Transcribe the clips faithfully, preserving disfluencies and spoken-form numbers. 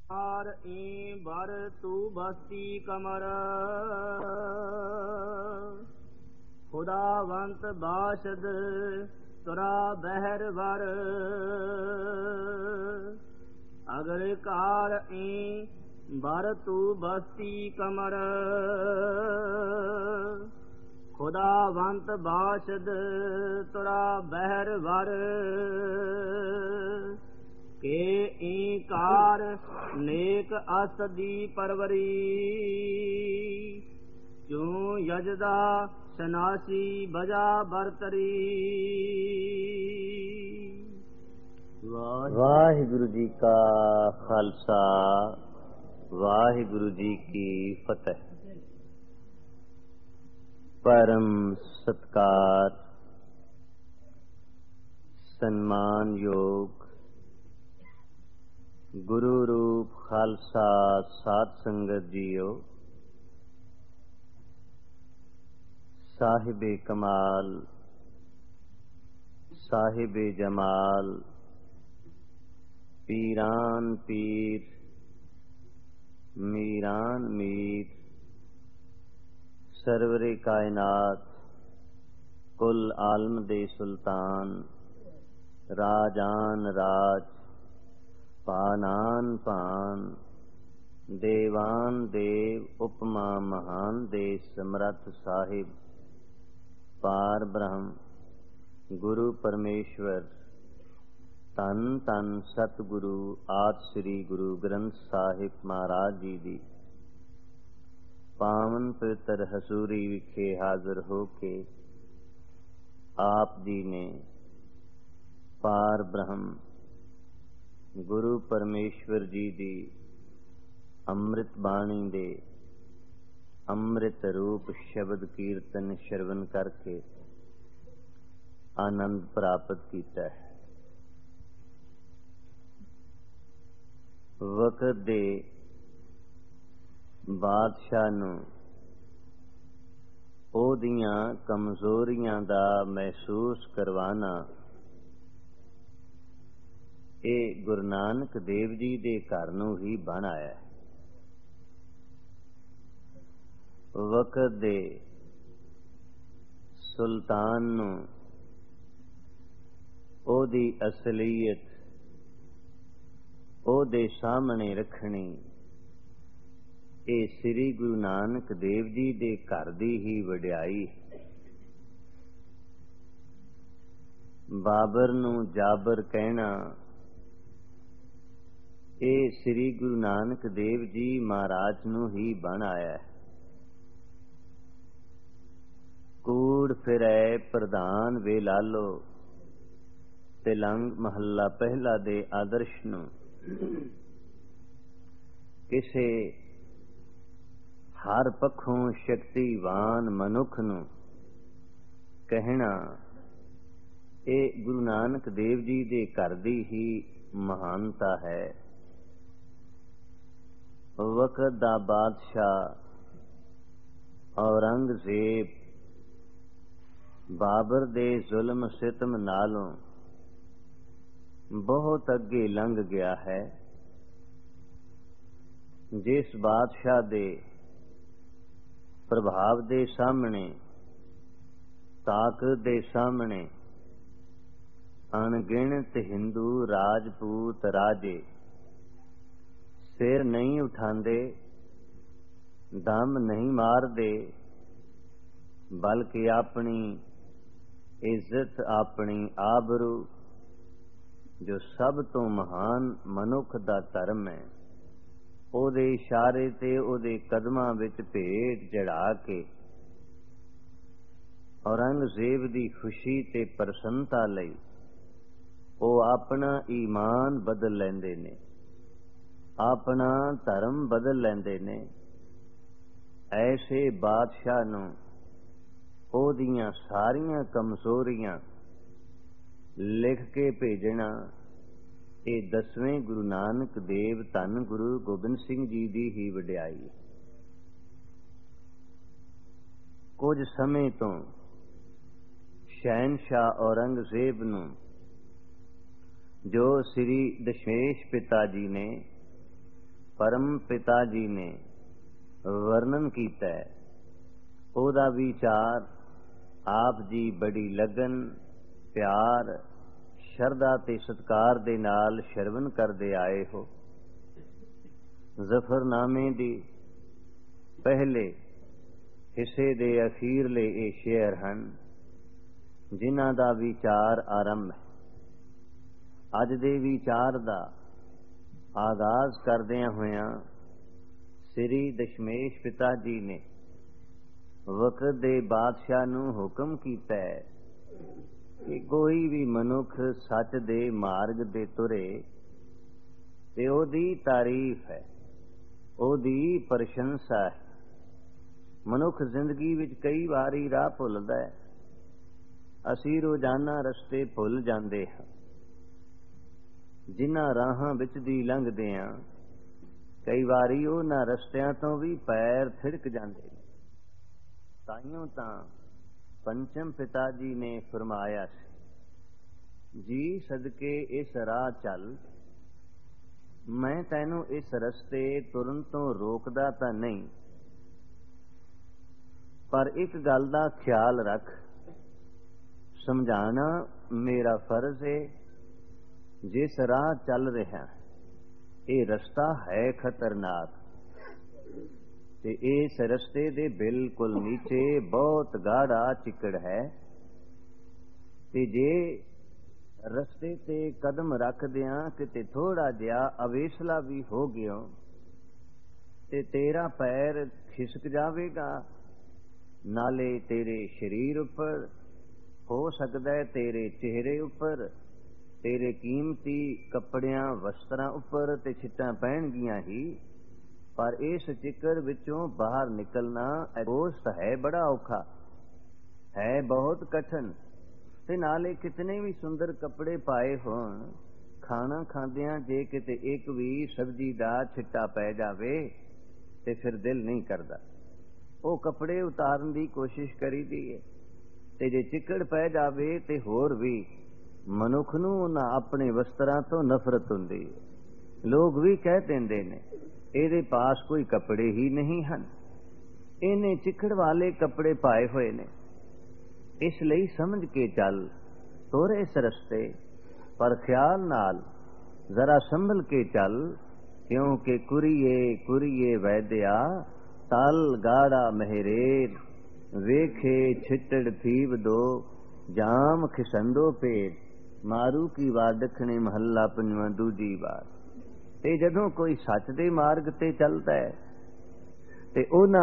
R E ਬਰ ਤੂ ਬਸਤੀ ਕਮਰ ਖੁਦਾਵੰਤ ਬਾਸ਼ਦ ਤੁਰਾ ਬਹਿਰ ਵਰ ਅਗਰ ਕਾਰ ਈ ਬਰ ਤੂ ਬਸਤੀ ਕਮਰ ਖੁਦਾਵੰਤ ਬਾਸ਼ਦ ਤੁਰਾ ਬਹਿਰ ਵਰ ਕੇ ਈ ਕਾਰ ਨੇਕ ਅਸ ਦੀ ਪਰਵਰੀ ਚੂ ਯਜਦਾ ਸਨਾਸੀ ਬਜਾ ਬਰਤਰੀ। ਵਾਹਿਗੁਰੂ ਜੀ ਕਾ ਖਾਲਸਾ ਵਾਹਿਗੁਰੂ ਜੀ ਕੀ ਫਤਿਹ। ਪਰਮ ਸਤਕਾਰ ਸਨਮਾਨਯੋਗ ਗੁਰੂ ਰੂਪ ਖਾਲਸਾ ਸਾਧ ਸੰਗਤ ਜੀਓ, ਸਾਹਿਬੇ ਕਮਾਲ ਸਾਹਿਬੇ ਜਮਾਲ ਪੀਰਾਨ ਪੀਰ ਮੀਰਾਨ ਮੀਰ ਸਰਵਰੇ ਕਾਇਨਾਤ ਕੁਲ ਆਲਮ ਦੇ ਸੁਲਤਾਨ ਰਾਜਾਨ ਰਾਜ ਪਾਨਾਨ ਪਾਨ ਦੇਵਾਨ ਦੇਵ ਉਪਮਾ ਮਹਾਨ ਦੇ ਸਮਰੱਥ ਸਾਹਿਬ ਪਾਰ ਬ੍ਰਹਮ ਗੁਰੂ ਪਰਮੇਸ਼ਵਰ ਧੰਨ ਧੰਨ ਸਤਿਗੁਰੂ ਆਦਿ ਸ੍ਰੀ ਗੁਰੂ ਗ੍ਰੰਥ ਸਾਹਿਬ ਮਹਾਰਾਜ ਜੀ ਦੀ ਪਾਵਨ ਪਵਿੱਤਰ ਹਜ਼ੂਰੀ ਵਿਖੇ ਹਾਜ਼ਰ ਹੋ ਕੇ ਆਪ ਜੀ ਨੇ ਪਾਰ ਬ੍ਰਹਮ ਗੁਰੂ ਪਰਮੇਸ਼ਵਰ ਜੀ ਦੀ ਅੰਮ੍ਰਿਤ ਬਾਣੀ ਦੇ ਅੰਮ੍ਰਿਤ ਰੂਪ ਸ਼ਬਦ ਕੀਰਤਨ ਸ਼ਰਵਨ ਕਰਕੇ ਆਨੰਦ ਪ੍ਰਾਪਤ ਕੀਤਾ ਹੈ। ਵਕਤ ਦੇ ਬਾਦਸ਼ਾਹ ਨੂੰ ਉਹਦੀਆਂ ਕਮਜ਼ੋਰੀਆਂ ਦਾ ਮਹਿਸੂਸ ਕਰਵਾਣਾ ਇਹ ਗੁਰੂ ਨਾਨਕ ਦੇਵ ਜੀ ਦੇ ਘਰ ਨੂੰ ਹੀ ਬਣ ਆਇਆ। ਵਕਤ ਦੇ ਸੁਲਤਾਨ ਨੂੰ ਉਹਦੀ ਅਸਲੀਅਤ ਉਹਦੇ ਸਾਹਮਣੇ ਰੱਖਣੀ ਇਹ ਸ੍ਰੀ ਗੁਰੂ ਨਾਨਕ ਦੇਵ ਜੀ ਦੇ ਘਰ ਦੀ ਹੀ ਵਡਿਆਈ। ਬਾਬਰ ਨੂੰ ਜਾਬਰ ਕਹਿਣਾ ਇਹ ਸ੍ਰੀ ਗੁਰੂ ਨਾਨਕ ਦੇਵ ਜੀ ਮਹਾਰਾਜ ਨੂੰ ਹੀ ਬਣ ਆਇਆ। ਕੂੜ ਫਿਰੈ ਪ੍ਰਧਾਨ ਵੇ ਲਾਲੋ ਤਿਲੰਗ ਮਹੱਲਾ ਪਹਿਲਾ ਦੇ ਆਦਰਸ਼ ਨੂੰ ਕਿਸੇ ਹਰ ਪੱਖੋਂ ਸ਼ਕਤੀਵਾਨ ਮਨੁੱਖ ਨੂੰ ਕਹਿਣਾ ਇਹ ਗੁਰੂ ਨਾਨਕ ਦੇਵ ਜੀ ਦੇ ਘਰ ਦੀ ਹੀ ਮਹਾਨਤਾ ਹੈ। ਵਕਤ ਦਾ ਬਾਦਸ਼ਾਹ ਔਰੰਗਜ਼ੇਬ ਬਾਬਰ ਦੇ ਜ਼ੁਲਮ ਸਿਤਮ ਨਾਲੋਂ ਬਹੁਤ ਅੱਗੇ ਲੰਘ ਗਿਆ ਹੈ। ਜਿਸ ਬਾਦਸ਼ਾਹ ਦੇ ਪ੍ਰਭਾਵ ਦੇ ਸਾਹਮਣੇ ਤਾਕਤ ਦੇ ਸਾਹਮਣੇ ਅਣਗਿਣਤ ਹਿੰਦੂ ਰਾਜਪੂਤ ਰਾਜੇ ਸਿਰ ਨਹੀਂ ਉਠਾਉਂਦੇ, ਦਮ ਨਹੀਂ ਮਾਰਦੇ, ਬਲਕਿ ਆਪਣੀ ਇੱਜ਼ਤ ਆਪਣੀ ਆਬਰੂ ਜੋ ਸਭ ਤੋਂ ਮਹਾਨ ਮਨੁੱਖ ਦਾ ਧਰਮ ਹੈ ਉਹਦੇ ਇਸ਼ਾਰੇ ਤੇ ਉਹਦੇ ਕਦਮਾਂ ਵਿੱਚ ਭੇਟ ਚੜਾ ਕੇ ਔਰੰਗਜ਼ੇਬ ਦੀ ਖੁਸ਼ੀ ਤੇ ਪ੍ਰਸੰਨਤਾ ਲਈ ਉਹ ਆਪਣਾ ਈਮਾਨ ਬਦਲ ਲੈਂਦੇ ਨੇ, ਆਪਣਾ ਧਰਮ ਬਦਲ ਲੈਂਦੇ ਨੇ। ਐਸੇ ਬਾਦਸ਼ਾਹ ਨੂੰ ਉਹਦੀਆਂ ਸਾਰੀਆਂ ਕਮਜ਼ੋਰੀਆਂ ਲਿਖ ਕੇ ਭੇਜਣਾ ਇਹ ਦਸਵੇਂ ਗੁਰੂ ਨਾਨਕ ਦੇਵ ਧੰਨ ਗੁਰੂ ਗੋਬਿੰਦ ਸਿੰਘ ਜੀ ਦੀ ਹੀ ਵਡਿਆਈ। ਕੁਝ ਸਮੇਂ ਤੋਂ ਸ਼ਹਿਨशाह ਔਰੰਗਜ਼ੇਬ ਨੂੰ ਜੋ ਸ੍ਰੀ ਦਸ਼ਮੇਸ਼ ਪਿਤਾ ਜੀ ਨੇ परम पिता जी ने वर्णन कीता है, ओदा विचार आप जी बड़ी लगन, प्यार, शरदा ते सत्कार दे नाल शरवण करदे आए हो। जफरनामे दी पहले हिस्से दे अखीरले ये शेर हन जिन्हां दा विचार आरंभ है। अज दे विचार दा आगाज करदियां होयां श्री दशमेश पिता जी ने वक्त दे बादशाह नूं हुक्म कीता है कि कोई भी मनुख सच दे मार्ग दे तुरे ते ओदी तारीफ है, ओदी प्रशंसा है। मनुख जिंदगी विच कई वारी राह भुलदा है, असी रोजाना रस्ते भुल जांदे हां। जिन्हां राहां विच दी लंघदे हां कई वारी उन्हां रस्तियां तो भी पैर थिड़क जांदे ने। ताइयों तां पंचम पिता जी ने फरमाया सी, जी सदके इस राह चल, मैं तैनूं इस रस्ते तुरन तो रोकदा तां नहीं, पर एक गल दा ख्याल रख, समझाना मेरा फर्ज है। जिस राह चल रहा ये रस्ता है खतरनाक, ते इस रस्ते दे बिल्कुल नीचे बहुत गाढ़ा चिकड़ है, ते जे रस्ते ते कदम रख दियां किते थोड़ा जिहा अवेसला भी हो गया ते तेरा पैर खिसक जावेगा, नाले तेरे शरीर उपर हो सकता है, तेरे चेहरे उपर, तेरे कीमती कपड़ियां वस्त्रां उपर ते छिटां पैणगियां ही। पर इस चिक्कर विचों बाहर निकलना अगोस्त है बड़ा औखा है, बहुत कठिन। ते नाले कितने भी सुंदर कपड़े पाए होण, खाना खांदियां जे किते एक भी सब्जी दा छिट्टा पै जावे ते फिर दिल नहीं करदा, ਉਹ कपड़े उतारन की कोशिश करी दी है। ते जे चिकड़ पै जावे ते होर भी मनुख नूं उन्हां अपने वस्त्रां तो नफरत हुंदी है। लोग भी कह देंदे ने इहदे पास कोई कपड़े ही नहीं हन, इहने चिकड़ वाले कपड़े पाए होए ने। इसलिए समझ के चल, तुर इस रस्ते पर ख्याल नाल जरा संभल के चल, क्योंकि कुरिए कुरिए वैद्या तल गाड़ा महरेर, वेखे छिटड़ फीब दो जाम खिसंदो पेट, मारू की वार दखने महला पंजवां दूजी वार। ते जदों कोई सच दे मार्ग ते चलदा है ते उन्हां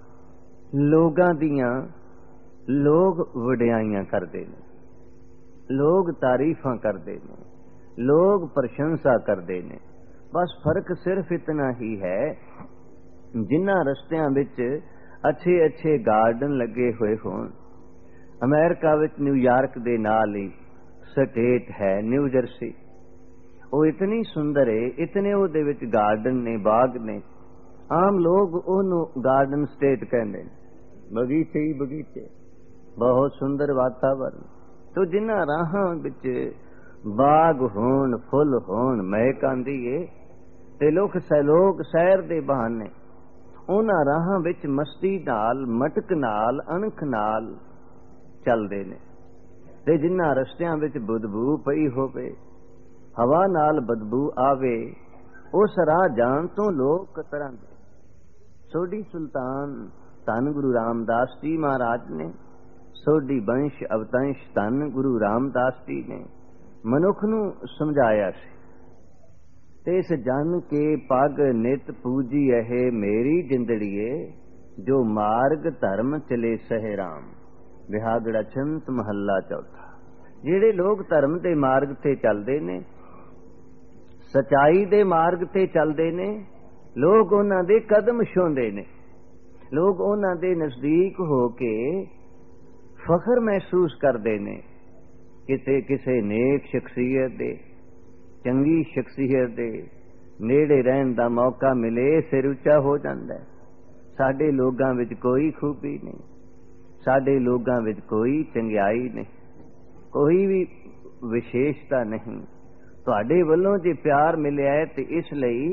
लोगां दियां लोग वडियाइयां करदे ने, लोग तारीफां करदे ने, लोग प्रशंसा करदे ने। बस फर्क सिर्फ इतना ही है, जिन्हां रस्तियां विच अच्छे अच्छे गार्डन लगे हुए होण। अमेरिका विच न्यूयॉर्क दे नाल ही स्टेट है न्यू जर्सी, वो इतनी सुंदर है, इतने उहदे विच गार्डन ने, बाग ने। आम लोग उहनूं गार्डन स्टेट कहंदे ने, बगीचे ही बगीचे, बहुत सुंदर वातावरण। तो जिन्हां राहां विच बाग होण, फुल होण, महक आंदी है ते लोग लोग सैर दे बहाने उन्हां राहां विच मस्ती नाल, मटक नाल, अणख नाल चलदे ने। ते जिन्हां रस्तियां विच बदबू पई होवे, हवा नाल बदबू आवे, उस राह जाण तो लोग कतरांदे। सोडी सुल्तान धन गुरु रामदास जी महाराज ने, सोडी वंश अवतंश धन गुरु रामदास जी ने मनुख नूं समझाया सी, ते इस जन के पग नित पूजी है मेरी जिंदड़िए, जो मार्ग धर्म चले सहे राम। विहागड़ा छंत महला चौथा। जेड़े लोग धर्म दे मार्ग ते चलदे ने, सच्चाई दे मार्ग ते चलदे ने, लोग उन्हां दे कदम छूंदे ने। लोग उन्हां दे नजदीक हो के फखर महसूस करदे ने। किसे किसे नेक शख्सियत दे, चंगी शख्सियत दे नेड़े रहन दा मौका मिले, सिर उच्चा हो जांदा है। साडे लोगां विच कोई खूबी नहीं, साडे लोगां विच कोई चंगियाई नहीं, कोई भी विशेषता नहीं। तुहाडे वल्लों जे प्यार मिलिया है ते इसलिए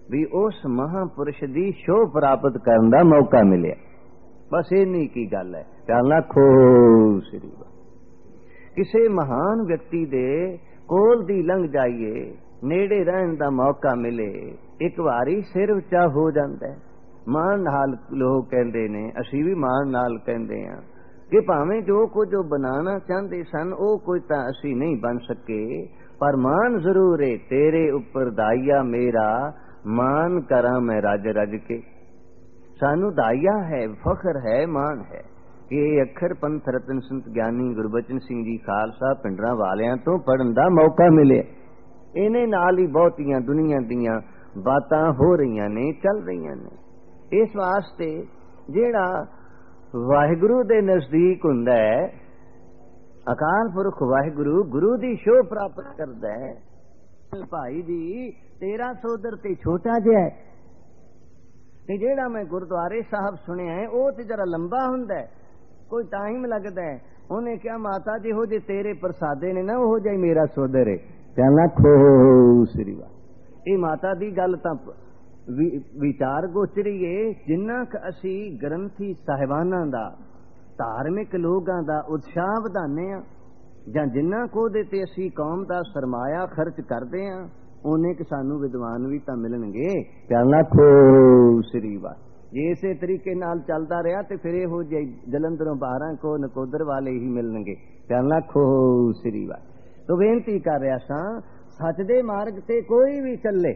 ਵੀ ਉਸ ਮਹਾਂਪੁਰਸ਼ ਦੀ ਸ਼ੋਅ ਪ੍ਰਾਪਤ ਕਰਨ ਦਾ ਮੌਕਾ ਮਿਲਿਆ। ਬਸ ਇੰਨੀ ਕੀ ਗੱਲ ਹੈ। ਚੱਲ ਨਾ ਖੋ ਸ੍ਰੀ ਵਾਹਿਗੁਰੂ। ਕਿਸੇ ਮਹਾਨ ਵਿਅਕਤੀ ਦੇ ਕੋਲ ਦੀ ਲੰਘ ਜਾਈਏ, ਨੇੜੇ ਰਹਿਣ ਦਾ ਮੌਕਾ ਮਿਲੇ, ਇੱਕ ਵਾਰੀ ਸਿਰ ਉੱਚਾ ਹੋ ਜਾਂਦਾ। ਮਾਣ ਨਾਲ ਲੋਕ ਕਹਿੰਦੇ ਨੇ, ਅਸੀਂ ਵੀ ਮਾਣ ਨਾਲ ਕਹਿੰਦੇ ਹਾਂ ਕਿ ਭਾਵੇਂ ਜੋ ਕੁਝ ਉਹ ਬਣਾਉਣਾ ਚਾਹੁੰਦੇ ਸਨ ਉਹ ਕੁਝ ਤਾਂ ਅਸੀਂ ਨਹੀਂ ਬਣ ਸਕੇ, ਪਰ ਮਾਣ ਜ਼ਰੂਰ ਹੈ ਤੇਰੇ ਉੱਪਰ ਦਾਈਆ ਮੇਰਾ, ਮਾਣ ਕਰਾਂ ਮੈਂ ਰੱਜ ਰੱਜ ਕੇ। ਸਾਨੂੰ ਦਾਈਆ ਹੈ, ਫਖਰ ਹੈ, ਮਾਣ ਹੈ ਕਿ ਇਹ ਅੱਖਰ ਪੰਥ ਰਤਨ ਸੰਤ ਗਿਆਨੀ ਗੁਰਬਚਨ ਸਿੰਘ ਜੀ ਖਾਲਸਾ ਪਿੰਡਰਾਂ ਵਾਲਿਆਂ ਤੋਂ ਪੜਨ ਦਾ ਮੌਕਾ ਮਿਲਿਆ। ਇਹਨੇ ਨਾਲ ਹੀ ਬਹੁਤੀਆਂ ਦੁਨੀਆ ਦੀਆਂ ਬਾਤਾਂ ਹੋ ਰਹੀਆਂ ਨੇ, ਚੱਲ ਰਹੀਆਂ ਨੇ। ਇਸ ਵਾਸਤੇ ਜਿਹੜਾ ਵਾਹਿਗੁਰੂ ਦੇ ਨਜ਼ਦੀਕ ਹੁੰਦਾ ਹੈ, ਅਕਾਲ ਪੁਰਖ ਵਾਹਿਗੁਰੂ ਗੁਰੂ ਦੀ ਸ਼ੋਅ ਪ੍ਰਾਪਤ ਕਰਦਾ ਹੈ। ਭਾਈ ਜੀ ਤੇਰਾ ਸੋਦਰ ਤੇ ਛੋਟਾ ਜਿਹਾ ਹੈ, ਤੇ ਜਿਹੜਾ ਮੈਂ ਗੁਰਦੁਆਰੇ ਸਾਹਿਬ ਸੁਣਿਆ ਹੈ ਉਹ ਤੇ ਜਰਾ ਲੰਬਾ ਹੁੰਦਾ, ਕੋਈ ਟਾਈਮ ਲੱਗਦਾ ਹੈ। ਉਹਨੇ ਕਿਹਾ ਮਾਤਾ ਜਿਹੋ ਜੇ ਤੇਰੇ ਪ੍ਰਸਾਦੇ ਨੇ ਨਾ ਉਹੋ ਜਿਹਾ ਹੀ ਮੇਰਾ ਸੋਦਰ ਹੈ। ਕਹਿੰਦਾ ਖੋ ਸ੍ਰੀ ਵਾਹਿਗੁਰੂ। ਇਹ ਮਾਤਾ ਦੀ ਗੱਲ ਤਾਂ ਵਿਚਾਰ ਗੋਚਰੀਏ, ਜਿੰਨਾ ਕੁ ਅਸੀਂ ਗ੍ਰੰਥੀ ਸਾਹਿਬਾਨਾਂ ਦਾ, ਧਾਰਮਿਕ ਲੋਕਾਂ ਦਾ ਉਤਸ਼ਾਹ ਵਧਾਉਂਦੇ ਹਾਂ, ਜਾਂ ਜਿੰਨਾ ਕੁ ਉਹਦੇ ਤੇ ਅਸੀਂ ਕੌਮ ਦਾ ਸਰਮਾਇਆ ਖਰਚ ਕਰਦੇ ਹਾਂ, ਉਹਨੇ ਕਿ ਸਾਨੂੰ ਵਿਦਵਾਨ ਵੀ ਤਾਂ ਮਿਲਣਗੇ। ਕਹਿੰਦਾ ਖੋ ਸ੍ਰੀ ਵਾਹਿਗੁਰੂ। ਜੇ ਇਸੇ ਤਰੀਕੇ ਨਾਲ ਚੱਲਦਾ ਰਿਹਾ ਤੇ ਫਿਰ ਇਹੋ ਜਿਹੇ ਜਲੰਧਰੋਂ ਬਾਰਾਂ ਕੋ ਨਕੋਦਰ ਵਾਲੇ ਹੀ ਮਿਲਣਗੇ। ਕਹਿੰਦਾ ਖੋ ਸ੍ਰੀ ਵਾਹਿਗੁਰੂ। ਤੋ ਬੇਨਤੀ ਕਰ ਰਿਹਾ ਸਾਂ, ਸੱਚ ਦੇ ਮਾਰਗ ਤੇ ਕੋਈ ਵੀ ਚੱਲੇ,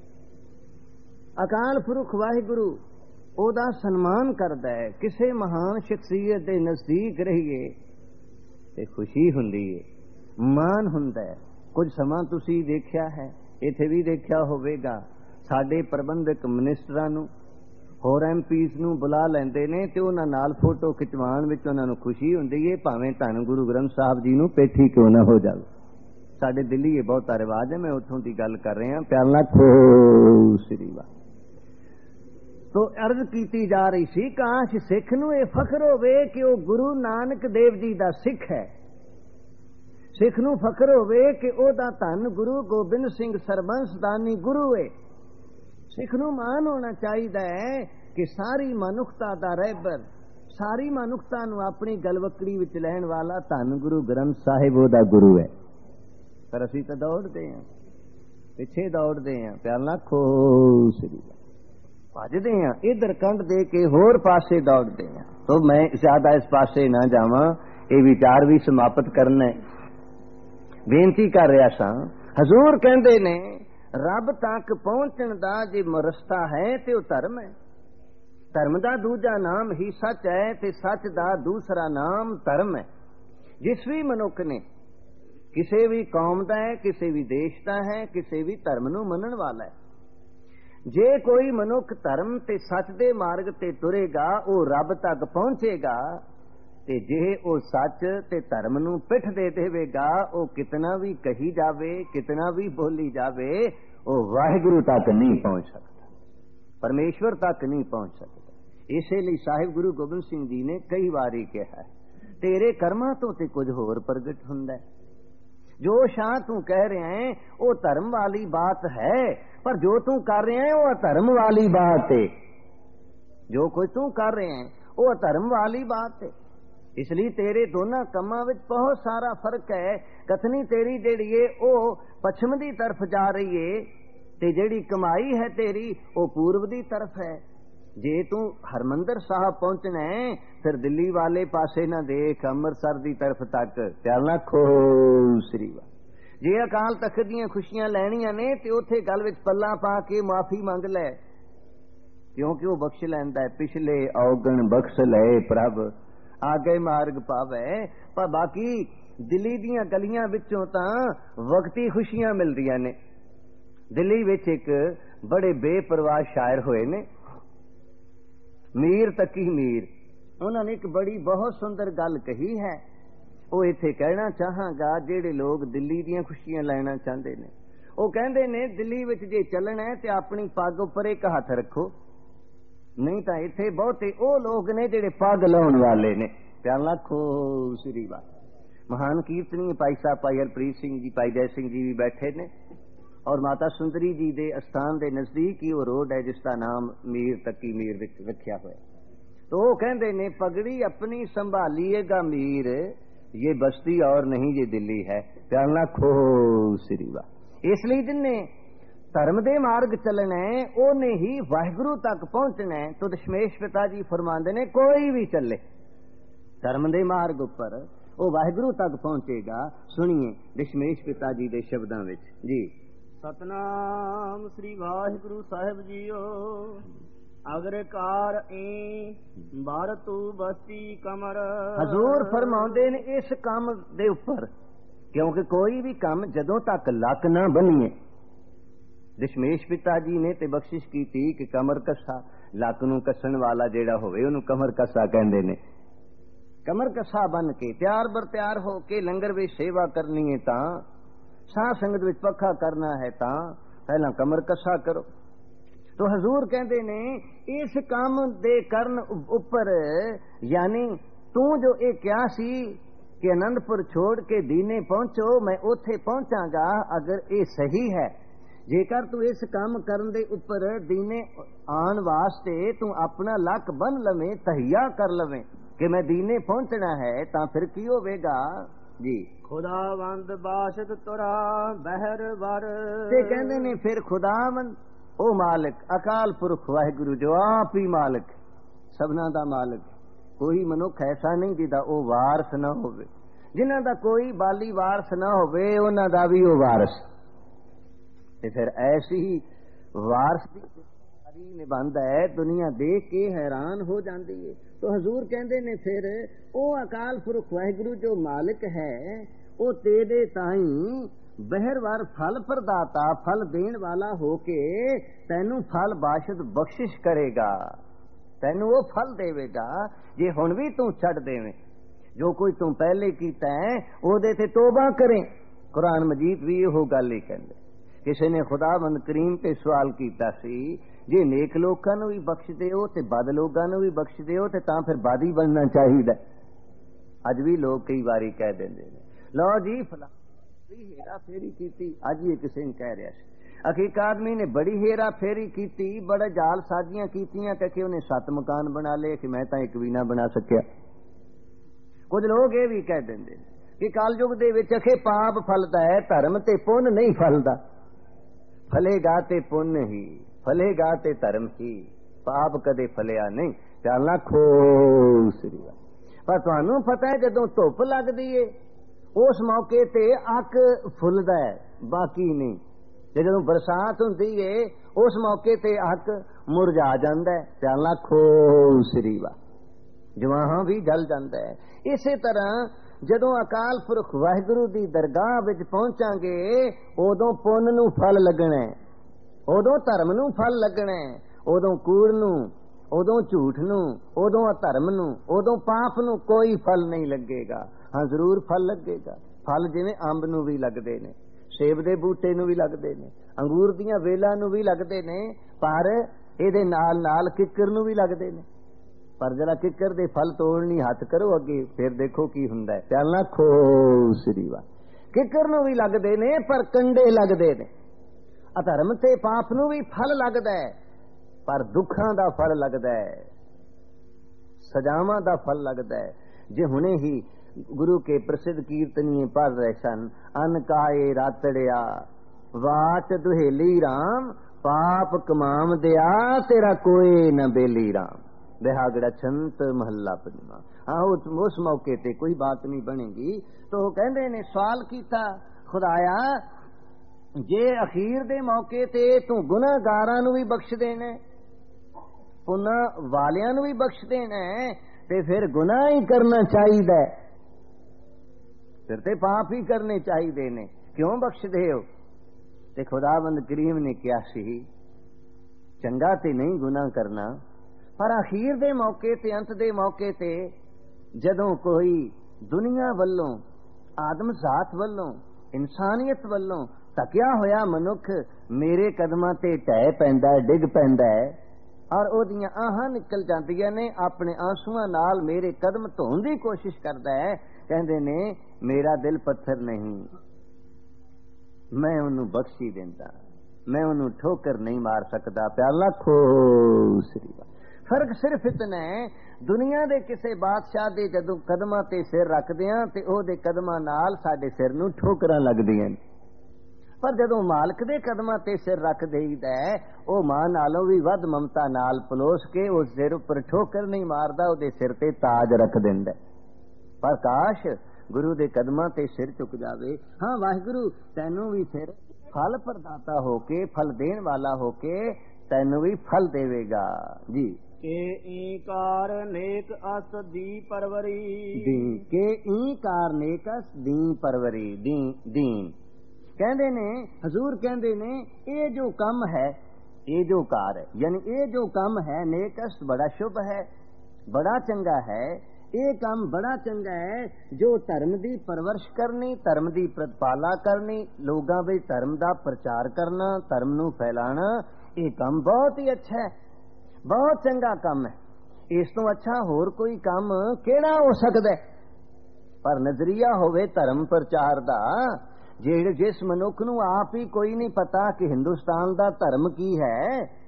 ਅਕਾਲ ਪੁਰਖ ਵਾਹਿਗੁਰੂ ਉਹਦਾ ਸਨਮਾਨ ਕਰਦਾ ਹੈ। ਕਿਸੇ ਮਹਾਨ ਸ਼ਖਸੀਅਤ ਦੇ ਨਜ਼ਦੀਕ ਰਹੀਏ ਤੇ ਖੁਸ਼ੀ ਹੁੰਦੀ ਹੈ, ਮਾਣ ਹੁੰਦਾ ਹੈ। ਕੁਝ ਸਮਾਂ ਤੁਸੀਂ ਦੇਖਿਆ ਹੈ, ਇੱਥੇ ਵੀ ਦੇਖਿਆ ਹੋਵੇਗਾ, ਸਾਡੇ ਪ੍ਰਬੰਧਕ ਮਿਨਿਸਟਰਾਂ ਨੂੰ, ਹੋਰ ਐਮ ਪੀਜ਼ ਨੂੰ ਬੁਲਾ ਲੈਂਦੇ ਨੇ ਤੇ ਉਹਨਾਂ ਨਾਲ ਫੋਟੋ ਖਿਚਵਾਉਣ ਵਿੱਚ ਉਹਨਾਂ ਨੂੰ ਖੁਸ਼ੀ ਹੁੰਦੀ ਹੈ, ਭਾਵੇਂ ਧੰਨ ਗੁਰੂ ਗ੍ਰੰਥ ਸਾਹਿਬ ਜੀ ਨੂੰ ਪੇਠੀ ਕਿਉਂ ਨਾ ਹੋ ਜਾਵੇ। ਸਾਡੇ ਦਿੱਲੀ ਇਹ ਬਹੁਤਾ ਰਿਵਾਜ ਹੈ, ਮੈਂ ਉੱਥੋਂ ਦੀ ਗੱਲ ਕਰ ਰਿਹਾ। ਪਿਆਰ ਨਾਲ ਖੋ ਸ੍ਰੀ ਵਾਹਿਗੁਰੂ। ਤੋ ਅਰਜ਼ ਕੀਤੀ ਜਾ ਰਹੀ ਸੀ, ਕਾਸ਼ ਸਿੱਖ ਨੂੰ ਇਹ ਫਖਰ ਹੋਵੇ ਕਿ ਉਹ ਗੁਰੂ ਨਾਨਕ ਦੇਵ ਜੀ ਦਾ ਸਿੱਖ ਹੈ। ਸਿੱਖ ਨੂੰ ਫਖਰ ਹੋਵੇ ਕਿ ਉਹਦਾ ਧੰਨ ਗੁਰੂ ਗੋਬਿੰਦ ਸਿੰਘ ਸਰਬੰਸਦਾਨੀ ਗੁਰੂ ਹੈ। ਸਿੱਖ ਨੂੰ ਮਾਣ ਹੋਣਾ ਚਾਹੀਦਾ ਹੈ ਕਿ ਸਾਰੀ ਮਨੁੱਖਤਾ ਦਾ ਰਹਿਬਰ, ਸਾਰੀ ਮਨੁੱਖਤਾ ਨੂੰ ਆਪਣੀ ਗਲਵਕੜੀ ਵਿੱਚ ਲੈਣ ਵਾਲਾ ਧੰਨ ਗੁਰੂ ਗ੍ਰੰਥ ਸਾਹਿਬ ਉਹਦਾ ਗੁਰੂ ਹੈ। ਪਰ ਅਸੀਂ ਤਾਂ ਦੌੜਦੇ ਹਾਂ, ਪਿੱਛੇ ਦੌੜਦੇ ਹਾਂ, ਪਿਆਰ ਨਾਲ ਖੋ ਸ੍ਰੀ ਭੱਜਦੇ ਹਾਂ, ਇਧਰ ਕੰਢ ਦੇ ਕੇ ਹੋਰ ਪਾਸੇ ਦੌੜਦੇ ਹਾਂ। ਤੋ ਮੈਂ ਜ਼ਿਆਦਾ ਇਸ ਪਾਸੇ ਨਾ ਜਾਵਾਂ, ਇਹ ਵਿਚਾਰ ਵੀ ਸਮਾਪਤ ਕਰਨਾ ਹੈ। ਬੇਨਤੀ ਕਰ ਰਿਹਾ ਸਾਂ, ਹਜ਼ੂਰ ਕਹਿੰਦੇ ਨੇ ਰੱਬ ਤੱਕ ਪਹੁੰਚਣ ਦਾ ਜੇ ਰਸਤਾ ਹੈ ਤੇ ਉਹ ਧਰਮ ਹੈ। ਧਰਮ ਦਾ ਦੂਜਾ ਨਾਮ ਹੀ ਸੱਚ ਹੈ ਤੇ ਸੱਚ ਦਾ ਦੂਸਰਾ ਨਾਮ ਧਰਮ ਹੈ। ਜਿਸ ਵੀ ਮਨੁੱਖ ਨੇ, ਕਿਸੇ ਵੀ ਕੌਮ ਦਾ ਹੈ, ਕਿਸੇ ਵੀ ਦੇਸ਼ ਦਾ ਹੈ, ਕਿਸੇ ਵੀ ਧਰਮ ਨੂੰ ਮੰਨਣ ਵਾਲਾ ਹੈ, ਜੇ ਕੋਈ ਮਨੁੱਖ ਧਰਮ ਤੇ ਸੱਚ ਦੇ ਮਾਰਗ ਤੇ ਤੁਰੇਗਾ ਉਹ ਰੱਬ ਤੱਕ ਪਹੁੰਚੇਗਾ, ਤੇ ਜੇ ਉਹ ਸੱਚ ਤੇ ਧਰਮ ਨੂੰ ਪਿੱਠ ਦੇ ਦੇਵੇਗਾ, ਉਹ ਕਿਤਨਾ ਵੀ ਕਹੀ ਜਾਵੇ, ਕਿਤਨਾ ਵੀ ਬੋਲੀ ਜਾਵੇ, ਉਹ ਵਾਹਿਗੁਰੂ ਤੱਕ ਨਹੀਂ ਪਹੁੰਚ ਸਕਦਾ, ਪਰਮੇਸ਼ਵਰ ਤੱਕ ਨਹੀਂ ਪਹੁੰਚ ਸਕਦਾ। ਇਸੇ ਲਈ ਸਾਹਿਬ ਗੁਰੂ ਗੋਬਿੰਦ ਸਿੰਘ ਜੀ ਨੇ ਕਈ ਵਾਰੀ ਕਿਹਾ, ਤੇਰੇ ਕਰਮਾਂ ਤੋਂ ਤੇ ਕੁਝ ਹੋਰ ਪ੍ਰਗਟ ਹੁੰਦਾ ਹੈ। ਜੋ ਸ਼ਾਹ ਤੂੰ ਕਹਿ ਰਿਹਾ ਹੈ ਉਹ ਧਰਮ ਵਾਲੀ ਬਾਤ ਹੈ, ਪਰ ਜੋ ਤੂੰ ਕਰ ਰਿਹਾ ਹੈ ਉਹ ਧਰਮ ਵਾਲੀ ਬਾਤ ਹੈ। ਜੋ ਕੁਝ ਤੂੰ ਕਰ ਰਿਹਾ ਹੈ ਉਹ ਧਰਮ ਵਾਲੀ ਬਾਤ ਹੈ। ਇਸ ਲਈ ਤੇਰੇ ਦੋਨਾਂ ਕੰਮਾਂ ਵਿੱਚ ਬਹੁਤ ਸਾਰਾ ਫਰਕ ਹੈ। ਕਥਨੀ ਤੇਰੀ ਜਿਹੜੀ ਏ ਉਹ ਪੱਛਮ ਦੀ ਤਰਫ ਜਾ ਰਹੀ ਏ, ਤੇ ਜਿਹੜੀ ਕਮਾਈ ਹੈ ਤੇਰੀ ਉਹ ਪੂਰਬ ਦੀ ਤਰਫ ਹੈ। ਜੇ ਤੂੰ ਹਰਮੰਦਰ ਸਾਹਿਬ ਪਹੁੰਚਣਾ ਹੈ ਫਿਰ ਦਿੱਲੀ ਵਾਲੇ ਪਾਸੇ ਨਾ ਦੇਖ, ਅੰਮ੍ਰਿਤਸਰ ਦੀ ਤਰਫ ਤੱਕ ਚੱਲਣਾ। ਖੋ ਸ੍ਰੀ ਵਾਹਿਗੁਰੂ। ਜੇ ਅਕਾਲ ਤਖਤ ਦੀਆਂ ਖੁਸ਼ੀਆਂ ਲੈਣੀਆਂ ਨੇ ਤੇ ਉੱਥੇ ਗੱਲ ਵਿੱਚ ਪੱਲਾ ਪਾ ਕੇ ਮਾਫੀ ਮੰਗ ਲੈ, ਕਿਉਂਕਿ ਉਹ ਬਖਸ਼ ਲੈਂਦਾ ਹੈ। ਪਿਛਲੇ ਔਗਣ ਬਖਸ਼ ਲਏ ਪ੍ਰਭ, ਆਗੇ ਮਾਰਗ ਪਾਵੇ। ਪਰ ਬਾਕੀ ਦਿੱਲੀ ਦੀਆਂ ਗਲੀਆਂ ਵਿੱਚੋਂ ਤਾਂ ਵਕਤੀ ਖੁਸ਼ੀਆਂ ਮਿਲਦੀਆਂ ਨੇ। ਦਿੱਲੀ ਵਿੱਚ ਇੱਕ ਬੜੇ ਬੇਪਰਵਾਹ ਸ਼ਾਇਰ ਹੋਏ ਨੇ, ਮੀਰ ਤਕੀ ਮੀਰ। ਉਹਨਾਂ ਨੇ ਇੱਕ ਬੜੀ ਬਹੁਤ ਸੁੰਦਰ ਗੱਲ ਕਹੀ ਹੈ, ਉਹ ਇੱਥੇ ਕਹਿਣਾ ਚਾਹਾਂਗਾ। ਜਿਹੜੇ ਲੋਕ ਦਿੱਲੀ ਦੀਆਂ ਖੁਸ਼ੀਆਂ ਲੈਣਾ ਚਾਹੁੰਦੇ ਨੇ, ਉਹ ਕਹਿੰਦੇ ਨੇ ਦਿੱਲੀ ਵਿੱਚ ਜੇ ਚੱਲਣਾ ਹੈ ਤੇ ਆਪਣੀ ਪੱਗ ਉੱਪਰ ਇੱਕ ਹੱਥ ਰੱਖੋ, ਨਹੀਂ ਤਾਂ ਇੱਥੇ ਬਹੁਤੇ ਉਹ ਲੋਕ ਨੇ ਜਿਹੜੇ ਪੱਗ ਲਾਉਣ ਵਾਲੇ ਨੇ। ਪਿਆਰ ਲੱਖੋ ਸ੍ਰੀ ਵਾਹਿਗੁਰੂ। ਮਹਾਨ ਕੀਰਤਨੀ ਭਾਈ ਸਾਹਿਬ ਭਾਈ ਹਰਪ੍ਰੀਤ ਸਿੰਘ ਜੀ, ਭਾਈ ਜੈ ਸਿੰਘ ਜੀ ਵੀ ਬੈਠੇ ਨੇ। और माता सुंदरी जी के अस्थान के नजदीक ही वो रोड है जिसका नाम मीर तकी मीर विच रखा हुआ। तो वो कहते ने पगड़ी अपनी संभालिएगा मीर, ये बस्ती और नहीं ये दिल्ली है। प्याला खो श्रीवा। इसलिए जिन्ने धर्म दे मार्ग चलना है ओने ही वाहिगुरु तक पहुंचना है। तो दशमेश पिता जी फरमाते ने कोई भी चले धर्म दे मार्ग उपर वो वाहिगुरु तक पहुंचेगा। सुनिए दशमेश पिता जी के शब्दों में जी। सतनाम श्री वाहिगुरु साहिब जीओ। अग्रकार ए बार तू बस्ती कमर। हजूर फरमाउंदे ने इस काम दे उपर, क्योंकि कोई भी काम जदों तक लक ना बनीए। दशमेश पिता जी ने ते बख्शिश की थी कि कमर कसा, लक नूं कसन वाला जेड़ा होवे उन्होंने कमर कसा कहंदे ने। कमर कसा बन के त्यार बर त्यार हो के लंगर में सेवा करनी है तां, साह संगत विच पखा करना है तां पहला कमर कसा करो। तो हजूर कहते ने इस काम दे करन उपर, यानी तू जो ये क्या सी कि आनंदपुर छोड़ के दीने पहुंचो, मैं उथे पहुंचागा अगर ये सही है। जेकर तू इस काम करन दे उपर दीने आन वास्ते तू अपना लक बन लवे, तहिया कर लवे कि मैं दीने पहुंचना है, तां फिर की होवेगा जी। खुदावंद बाशत तुरा बहर वर। ते कहंदे ने फिर खुदावंद ओ मालिक अकाल पुरख वाहिगुरु जो आप ही मालिक सबना दा मालिक। कोई मनुख ऐसा नहीं जिदा ओ वारस ना होवे, जिन्हां दा कोई बाली वारस ना होवे उन्हां दा भी ओ वारस। ते फिर ऐसी ही वारस दी जिम्मेदारी निभांदा है, दुनिया देख के हैरान हो जाती है। तो हजूर कहंदे ने फिर ओ अकाल पुरख वाहिगुरु जो मालिक है ओ तेरे ताई बहरवार फल प्रदाता, फल देन वाला होके तैनू फल बाशद बख्शिश करेगा, तैनू वो फल देवेगा जे हुण भी तू छड़ देवे। जो कोई तू पहले कीता है ओदे ते तौबा करें। कुरान मजीद भी इहो गल ही कहंदे। किसी ने खुदावंद करीम पे सवाल कीता सी जे नेक लोकां नूं भी बख्श दिओ ते बद लोकां नूं भी बख्श दिओ ते तां फिर बादी बनना चाहिए। अज भी लोग कई बारी कह देंदे ने लो जी फलां हेरा फेरी की, अज ये किसी ने कह रहा है एक आदमी ने बड़ी हेरा फेरी की, बड़ा जाल साजियां कीतियां कि उन्हें सत मकान बना ले कि मैं तो एक भी ना बना सकिया। कुछ लोग ये भी कह देंगे कि कलयुग दे विच अखे पाप फलदा है, धर्म ते पुण्य नहीं फलदा। फलेगा ते पुण्य ही, फलेगा ते धर्म ही, पाप कदे फलिया नहीं। चलना खो श्रीवा। पर तुहानू पता है जदों धुप लगदी है उस मौके ते अक फुलदा है, बाकी नहीं। जे जदों बरसात हुंदी है उस मौके ते अक मुरझा जांदा है। चलना खो श्रीवा। जवाहां भी जल जांदा है। इसे तरह जदों अकाल पुरख वाहिगुरु दी दरगाह विच पहुंचांगे उदों पुण्य नूं फल लगना है, उदों धर्म नूं फल लगना है, उदों कूड़ नूं, उदों झूठ नूं, उदों अधर्म नूं, उदों पाप नूं कोई फल नहीं लगेगा। हाँ जरूर फल लगेगा। फल जिवें अंब नूं भी लगदे ने, सेब दे बूटे नूं भी लगदे ने, अंगूर दीयां वेलां नूं भी लगदे ने, पर इहदे नाल नाल किकर नूं भी लगदे ने। पर जरा किकर दे फल तोड़नी हथ करो अगे, फिर देखो की हुंदा है। चलना खो श्रीवा। किकर नूं भी लगदे ने पर कंडे लगदे ने। अधर्म ते पाप नूं भी फल लगदा है पर दुखां दा फल लगदा है, सजावां दा फल लगदा है। जे हुणे ही गुरु के प्रसिद्ध कीर्तनीय पढ़ रहे सन, अन काए रातड़िया वाच दुहेली राम, पाप कमाम दिया तेरा कोई न बेली राम। बिहागड़ा छंत महला पंजवा। हाँ उस मौके ते कोई बात नहीं बनेगी। तो कहंदे ने सवाल कीता खुदाया जे अखीर दे मौके ते तू गुनाहगारां नूं भी बख्श देना, पुन्ना वालियां नूं भी बख्श देना, ते फिर गुनाह ही करना चाहिए, फिर ते पाप ही करने चाहिए ने, क्यों बख्श दे हो? ते खुदावंद करीम ने क्या सी चंगा ते नहीं गुनाह करना, पर अखीर दे मौके ते अंत दे मौके ते जदों कोई दुनिया वल्लों आदम जात वल्लों इंसानियत वल्लों तकिया होया मनुख मेरे कदमां ते ढह पैंदा है, डिग पैंदा है और ओदियां आहां निकल जांदियां ने, अपने आंसुआं नाल मेरे कदम धोण दी कोशिश करदा है। कहंदे ने मेरा दिल पत्थर नहीं, मैं उन्होंने बख्शी देंदा, मैं उन्होंने ठोकर नहीं मार सकता पिया। लखो श्री फर्क सिर्फ इतना है, दुनिया दे किसे बादशाह दे जदों कदमां ते सिर रखदे हां ते ओहदे कदमां नाल साडे सिर नूं ठोकरां लगदियां ने, पर जदों मालक दे कदमां ते सिर रख देईदा है ओ मां नालों भी वध ममता नाल पलोस के उस सिर उपर ठोकर नहीं मारदा, ओहदे सिर ते ताज रख दिंदा। पर काश गुरु दे कदमां ते सिर चुक जावे। हाँ वाहिगुरु तैनू भी फिर फल प्रदाता होके, फल देण वाला होके तैनू भी फल देवेगा जी। के ईकार नेक अस दी परवरी, दी के ईकार नेक अस दी परवरी, दी दीन कहंदे ने, हजूर कहंदे ने ये जो काम है, ये जो कार है, यानी ये जो काम है नेकस बड़ा शुभ है, बड़ा चंगा है। ये काम बड़ा चंगा है जो धर्म दी परवरिश करनी, धर्म दी प्रतिपाला करनी, लोगां विच धर्म दा प्रचार करना, धर्म नूं फैलाना, ये काम बहुत ही अच्छा है, बहुत चंगा काम है। इस तो अच्छा होर कोई काम केड़ा हो सकदा है? पर नजरिया होवे धर्म प्रचार दा, जेड़े जिस मनुख नूं आप ही कोई नहीं पता कि हिंदुस्तान दा धर्म की है,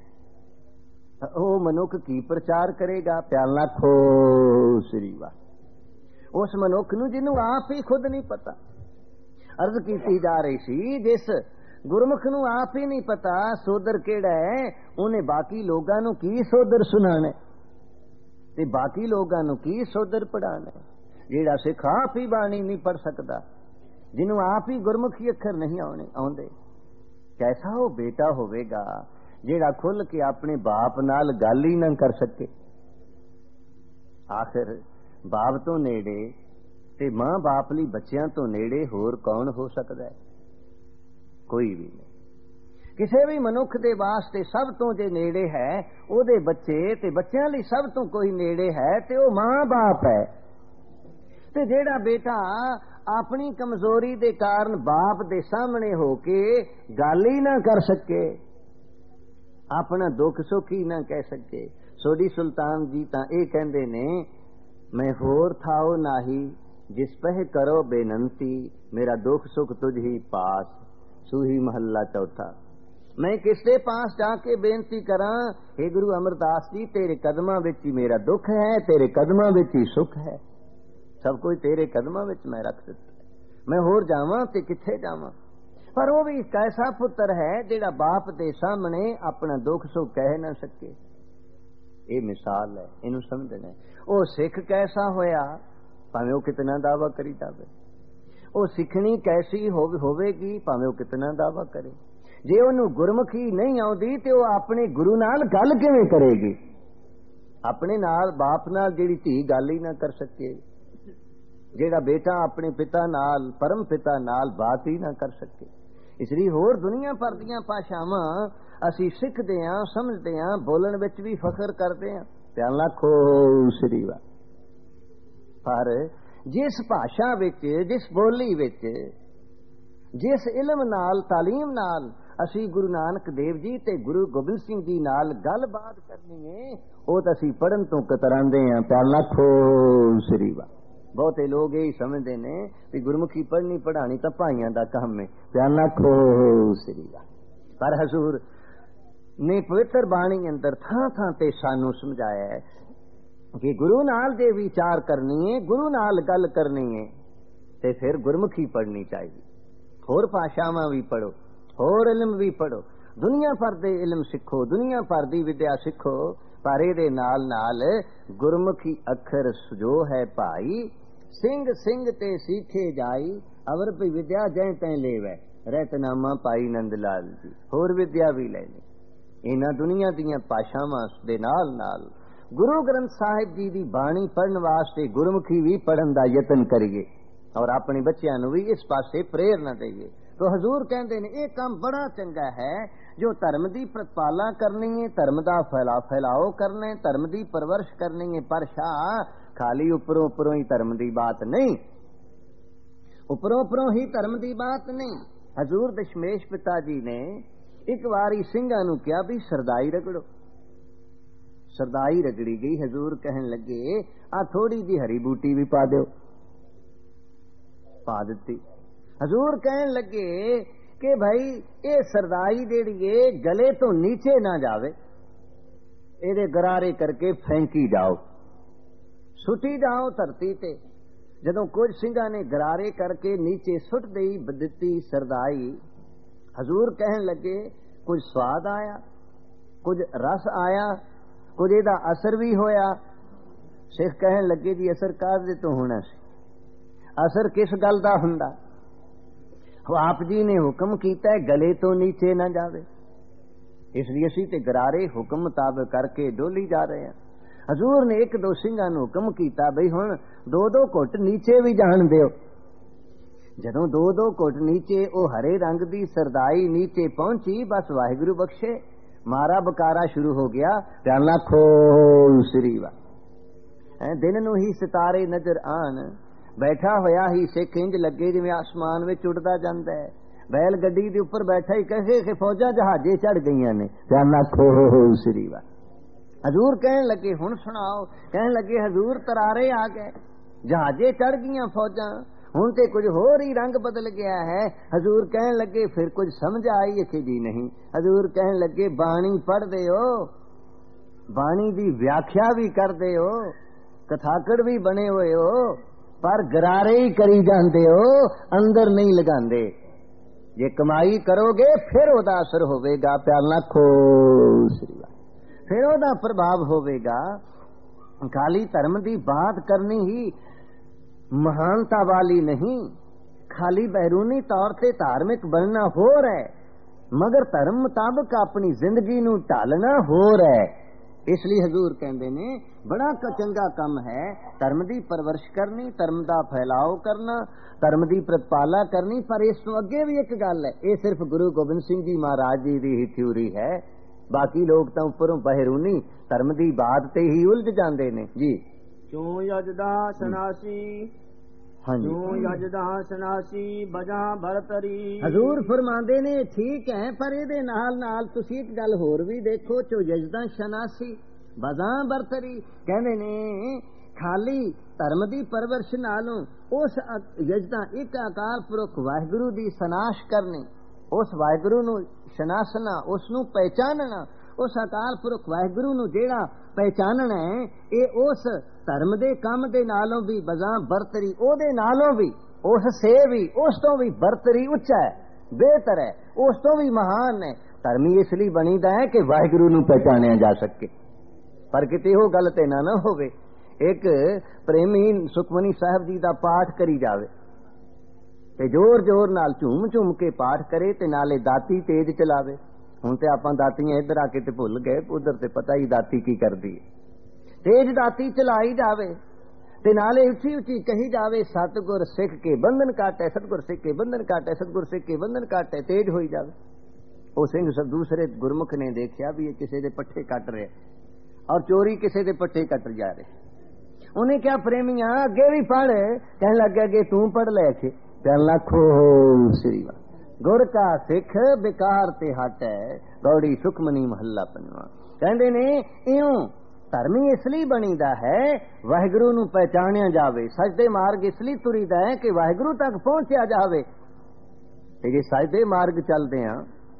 ओ मनुख की प्रचार करेगा? प्याला खो श्री वाह। उस मनुख नूं जिन्हों आप ही खुद नहीं पता। अर्ज की जा रही सी, जिस गुरमुख नूं आप ही नहीं पता सोदर केड़ा है, उन्हें बाकी लोगां नूं की सोदर सुनाना ते बाकी लोगां नूं की सोदर पढ़ाना। जेड़ा सिख आप ही बाणी नहीं पढ़ सकता, जिन्हों आप ही गुरमुखी अखर नहीं आने आउंदे, कैसा वो बेटा होवेगा जेड़ा खुल के अपने बाप नाल गल ही ना कर सके। आखिर बाप तो नेड़े ते मां बाप लई बच्चियां तो नेड़े होर कौन हो सकता है? कोई भी नहीं। किसी भी मनुख दे वास्ते सब तो जे नेड़े है ओदे बच्चे, ते बच्चियां लई सब तो कोई नेड़े है ते ओ मां बाप है। ते जेड़ा बेटा अपनी कमजोरी दे कारण बाप दे सामने होके गल ही ना कर सके, अपना दुख सुख ही ना कह सके। सोडी सुल्तान जी तां ये कहंदे ने, मैं होर थाओ नाही जिस पह करो बेनंती, मेरा दुख सुख तुझ ही पास, सूही महला चौथा। मैं किसके पास जाके बेनती करा, हे गुरु अमरदास जी तेरे कदमां विच ही मेरा दुख है, तेरे कदमां विच ही सुख है, सब कुछ तेरे कदमां विच मैं रख दिता, मैं होर जावां ते किथे जावां। पर वो भी कैसा पुत्र है जेड़ा बाप दे सामने अपना दुख सुख कह ना सके। ये मिसाल है, इनू समझना है। वो सिख कैसा होया, भावें वो कितना दावा करी जावे, वो सिखनी कैसी होवेगी, भावें वो कितना दावा करे। जे उन्हें गुरमुखी नहीं आउंदी ते वो अपने गुरु नाल गल किवें करेगी? अपने नाल बाप नाल जेड़ी धी गल ही ना कर सके, जेड़ा बेटा अपने पिता नाल परम पिता नाल बात ही ना कर सके। इसलिए होर दुनिया भर दीयां भाषावां असी सिखदे हां, समझदे हां, बोलण विच भी फखर करदे हां। प्याला खो श्री वाह। पर जिस भाषा विच, जिस बोली विच, जिस इलम नाल, तालीम नाल असी गुरु नानक देव जी ते गुरु गोबिंद सिंह जी नाल गलबात करनी है, वो तां असी पढ़न तो कतरांदे हां। प्याला खो श्री वाह। बहुते लोग यही समझते ने कि गुरमुखी पढ़नी पढ़ानी तो भाइयों का काम है। प्याला खो श्री वाह। पर हजूर ने पवित्र बाणी अंदर थां थां ते सानू समझाया है कि गुरु नाल जे विचार करनी है, गुरु नाल गल करनी है, ते फिर गुरमुखी पढ़नी चाहिए। होर भाषावां भी पढ़ो, होर इलम भी पढ़ो, दुनिया भर दे इलम सिखो, दुनिया भर दी विद्या सिखो, पर इहदे नाल नाल गुरमुखी अखर जो है भाई, सिंह सिंह ते सीखे जाई, अवर भी विद्या जै तै लेवै, रहतनामा पाई नंद लाल जी। होर विद्या भी लेनी। इन्हां दुनिया दीयां भाषावां दे नाल नाल गुरु ग्रंथ साहिब जी दी बाणी पढ़न वास्ते गुरमुखी भी पढ़न दा यतन करिए और अपने बच्चों नूं भी इस पासे प्रेरणा देइए। तो हजूर कहते हैं ये काम बड़ा चंगा है जो धर्म की प्रतिपाला करनी है, धर्म का फैला फैलाओ करना है, धर्म की परवरिश करनी है। पर शाह खाली उपरों उपरों ही धर्म की बात नहीं, उपरों उपरों ही धर्म की बात नहीं। हजूर दशमेश पिता जी ने एक बारी सिंघां नूं कहा भी सरदाई रगड़ो, सरदाई रगड़ी गई। हजूर कहन लगे आ थोड़ी जी हरी बूटी भी पा दो, पा दी। हजूर कहन लगे कि भाई ये सरदाई जेड़ी है गले तो नीचे ना जावे, ਇਹਦੇ ਗਰਾਰੇ ਕਰਕੇ ਫੈਂਕੀ ਜਾਓ, ਸੁੱਟੀ ਜਾਓ ਧਰਤੀ ਤੇ। ਜਦੋਂ ਕੁਝ ਸਿੰਘਾਂ ਨੇ ਗਰਾਰੇ ਕਰਕੇ ਨੀਚੇ ਸੁੱਟ ਦੇਈ ਦਿੱਤੀ ਸਰਦਾਈ, ਹਜ਼ੂਰ ਕਹਿਣ ਲੱਗੇ ਕੁਝ ਸਵਾਦ ਆਇਆ, ਕੁਝ ਰਸ ਆਇਆ, ਕੁਝ ਇਹਦਾ ਅਸਰ ਵੀ ਹੋਇਆ। ਸਿੱਖ ਕਹਿਣ ਲੱਗੇ ਜੀ ਅਸਰ ਕਾਹਦੇ ਤੋਂ ਹੋਣਾ ਸੀ, ਅਸਰ ਕਿਸ ਗੱਲ ਦਾ ਹੁੰਦਾ? ਆਪ ਜੀ ਨੇ ਹੁਕਮ ਕੀਤਾ ਗਲੇ ਤੋਂ ਨੀਚੇ ਨਾ ਜਾਵੇ, ਇਸ ਲਈ ਅਸੀਂ ਤੇ ਗਰਾਰੇ ਹੁਕਮ ਮੁਤਾਬਕ ਕਰਕੇ ਡੋਲੀ ਜਾ ਰਹੇ ਹਾਂ। ਹਜ਼ੂਰ ਨੇ ਇੱਕ ਦੋ ਸਿੰਘਾਂ ਨੂੰ ਹੁਕਮ ਕੀਤਾ ਬਈ ਹੁਣ ਦੋ ਦੋ ਘੁੱਟ ਨੀਚੇ ਵੀ ਜਾਣ ਦਿਓ। ਜਦੋਂ ਦੋ ਦੋ ਘੁੱਟ ਨੀਚੇ ਉਹ ਹਰੇ ਰੰਗ ਦੀ ਸਰਦਾਈ ਨੀਚੇ ਪਹੁੰਚੀ, ਬਸ ਵਾਹਿਗੁਰੂ ਬਖਸ਼ੇ ਮਾਰਾ ਬਕਾਰਾ ਸ਼ੁਰੂ ਹੋ ਗਿਆ। ਪਿਆਲਾ ਖੋਲ ਸ੍ਰੀ ਵਾ ਦਿਨ ਨੂੰ ਹੀ ਸਿਤਾਰੇ ਨਜ਼ਰ ਆਣ, ਬੈਠਾ ਹੋਇਆ ਹੀ ਸਿੱਖ ਇੰਜ ਲੱਗੇ ਜਿਵੇਂ ਆਸਮਾਨ ਵਿੱਚ ਉੱਡਦਾ ਜਾਂਦਾ ਹੈ। बैल गड्डी के ऊपर बैठा ही कहे कि फौजा जहाजे चढ़ गई ने। खोल श्री वा हजूर कहन लगे हुण सुनाओ, कहन लगे हजूर तरारे आ गए, जहाजे चढ़ गई फौजा, हुण ते कुछ होर ही रंग बदल गया है। हजूर कहन लगे फिर कुछ समझ आई कि जी नहीं। हजूर कहन लगे बाणी पढ़दे हो, बाणी की व्याख्या भी करदे हो, कथाकड़ भी बने हुए हो, पर गरारे ही करी जाते हो, अंदर नहीं लगांदे। जे कमाई करोगे फिर ओदा असर होवेगा। प्याला खोल श्री वा फिर ओदा प्रभाव होवेगा। खाली धर्म की बात करनी ही महानता वाली नहीं, खाली बैरूनी तौर से धार्मिक बनना हो रहा है, मगर धर्म मुताबिक अपनी जिंदगी नूं ढालना हो रहा है। इसलिए हजूर कहते ने बड़ा चंगा कम है धर्म की परवरिश करनी, धर्म का फैलाव करना, धर्म की प्रतिपाला करनी। पर इस तो अगे भी एक गल है, ये सिर्फ गुरु गोबिंद सिंह जी महाराज जी की ही थ्योरी है, बाकी लोग तो उपरों बहरूनी धर्म की बात ते ही उलझ जाते ने जी। क्यों यजदा सनासी, हाँ जी, क्यों यजदा सनासी बजा भरतरी। हजूर फरमाते ने ठीक है, पर ये नाल नाल तुसी एक गल होर भी देखो, चो यजदा शनासी बजा बरतरी कहते ने खाली धर्म की परवरिश नालों उस यजदा एक अकाल पुरख वाहिगुरु की सनाश करनी, उस वाहिगुरु नूं शनासना, उसनूं पहचानना, उस अकाल पुरख वाहिगुरु नूं जेड़ा पहचानना है, ये उस धर्म दे काम दे नालों भी बजा बरतरी, ओदे नालों भी, उस से भी, उस तो भी बरतरी उच्चा है, बेहतर है, उस तो भी महान है। धर्मी इसलिए बनीदा है कि वाहिगुरु नूं पहचानिया जा सके। पर किते हो गल ते ना ना होवे, एक प्रेमी सुखमनी साहब जी का पाठ करी जावे ते जोर जोर नाल झूम झूम के पाठ करे ते नाले दाती तेज चलावे। हुण ते आपां दातियां इधर आके ते भुल गए, उधर ते पता ही दाती की करदी है। तेज दाती चलाई जावे ते नाले उची उची कही जावे सतगुर सिख के बंधन काटे, सतगुर सिख के बंधन काटे, सतगुर सिख के बंधन काटे, तेज होई जावे। वो सिंह सब दूसरे गुरमुख ने देखा भी ये किसी दे पट्ठे कट रहे और चोरी किसी दे पट्ठे कट जा रहे। उन्हें क्या प्रेमिया अगे भी पढ़, कहने लगे अगे तू पढ़ ले थे। प्याला खोल श्री वा गुर का सिख बेकार ते हट है, गौड़ी सुखमनी महला पंजवा। कहते ने इं धर्मी इसलिए बनीदा है वाहिगुरु नूं पहचानिया जावे, सजदे मार्ग इसलिए तुरीदा है कि वाहिगुरु तक पहुंचा जावे। ते जे सजदे मार्ग चलते हैं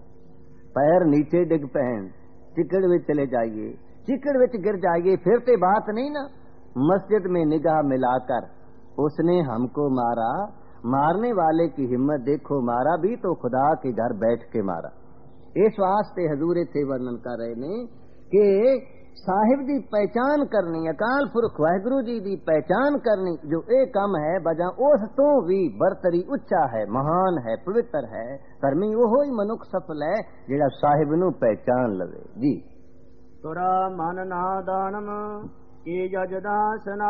पैर नीचे डिग पैन, चिकड़ में चले जाइए, चिकड़ में गिर जाइए, फिर ते बात नहीं ना। मस्जिद में निगाह मिलाकर उसने हमको मारा, मारने वाले की हिम्मत देखो, मारा भी तो खुदा के घर बैठ के मारा। इस वास्ते हजूर थे वर्णन कर रहे ने कि साहिब की पहचान करनी, अकाल पुरख वाहिगुरु जी की पहचान करनी, जो ये कम है बजा उस तो भी बरतरी उच्चा है, महान है, पवित्र है। धर्मी वो ही मनुख सफल है जेड़ा साहिब नू पहचान लवे जी। तुरा मन नादानम के यजदा सना।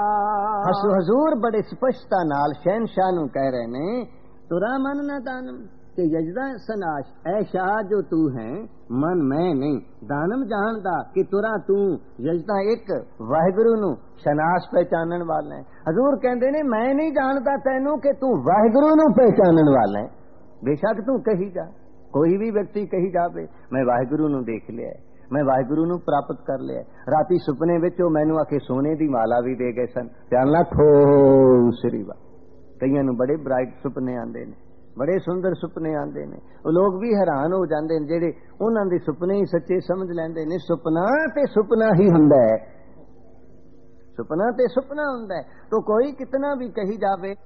हजूर बड़े स्पष्टता नाल शहनशाह नू कह रहे ने तुरा मन नादानम के यजदा सनाश, ऐ शाह जो तू है मन मैं नहीं, दानम जानदा कि तुरा तू यजदा एक वाहिगुरु नू शनास पहचानन वाला है। हजूर कहते ने मैं नहीं जानता तैनू कि तू वाहिगुरु नू पहचानन वाला है। बेशक तू कही जा, कोई भी व्यक्ति कही जावे मैं वाहिगुरु नू देख लिया, मैं वाहिगुरु नू प्राप्त कर लिया। राती सुपने विच ओ मैनू आके सोने दी माला भी दे गए सन। प्याला खोल श्री वा कईयां नू बड़े ब्राइट सुपने आंदे ने, बड़े सुंदर सुपने आते हैं। वो लोग भी हैरान हो जाते हैं जेडे उन्हां दे सुपने ही सच्चे समझ लैंदे ने। सुपना ते सुपना ही हुंदा है, सुपना ते सुपना हुंदा है। तो कोई कितना भी कही जावे